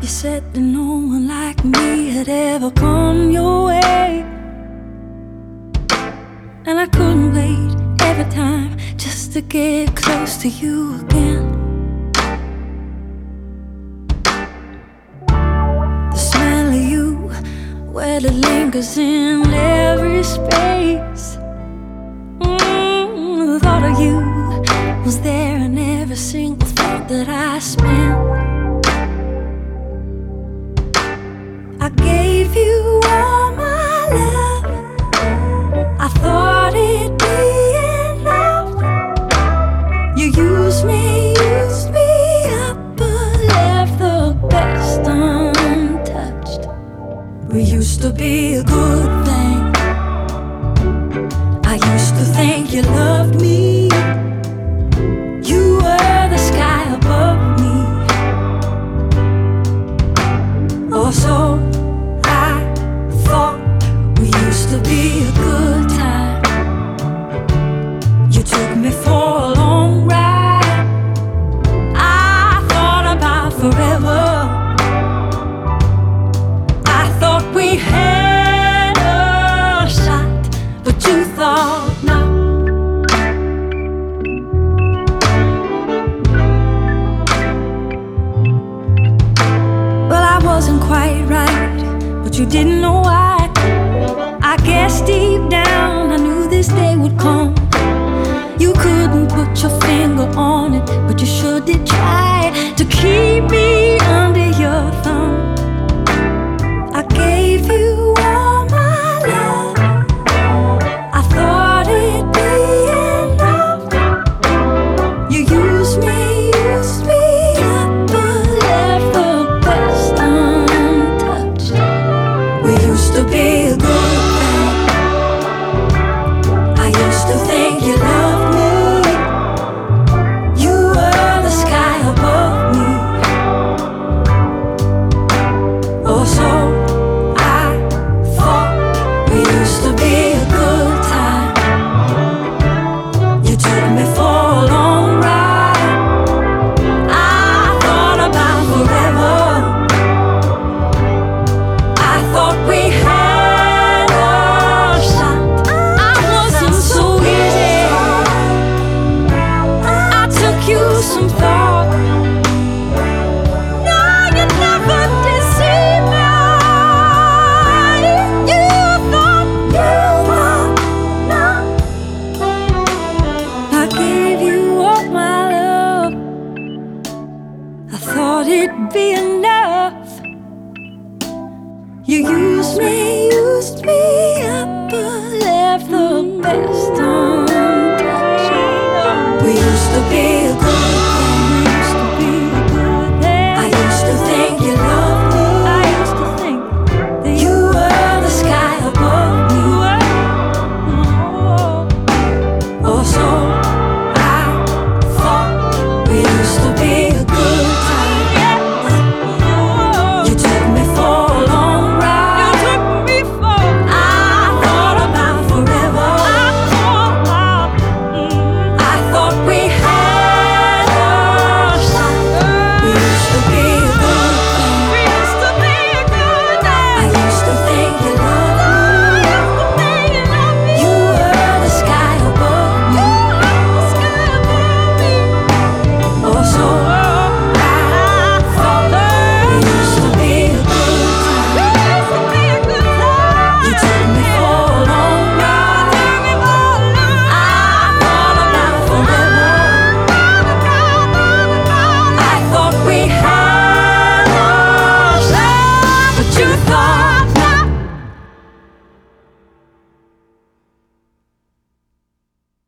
You said that no one like me had ever come your way, and I couldn't wait every time just to get close to you again. The smell of you, well, it lingers in every space. The thought of you was there in every single thought that I spent. I gave you all my love. I thought it'd be enough. You used me up, but left the best untouched. We used to be a good thing. I used to think you loved me. You were the sky above me. Oh, so we used to be a good time. You took me for a long ride. I thought about forever. I thought we had a shot, but you thought not. Well, I wasn't quite right, but you didn't know why. I guess deep down I knew this day would come. You couldn't put your finger on it, but you sure did try to keep me under your thumb. I gave you all my love. I thought it'd be enough. You used me up, but left the best untouched. We used to be a good. To think you loved me. You were the sky above me. Oh, so I thought we used to be a good time. You took me for a long ride. I thought about forever. I thought we had a shot. I wasn't so some thought. No, you never deceived me. You thought no. I gave you all my love. I thought it'd be enough. You used me up, but left the best